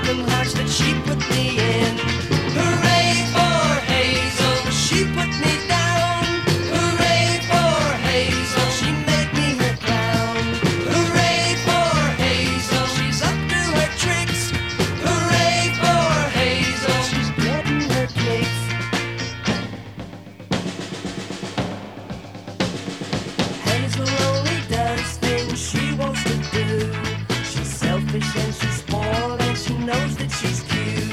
broken hearts that she put me in. Hooray for Hazel, she put me down. Hooray for Hazel, she made me her crown. Hooray for Hazel, she's up to her tricks. Hooray for Hazel, she's getting her kicks. Hazel only does things she wants to do. She's selfish and she's spoiled and she knows that she's cute.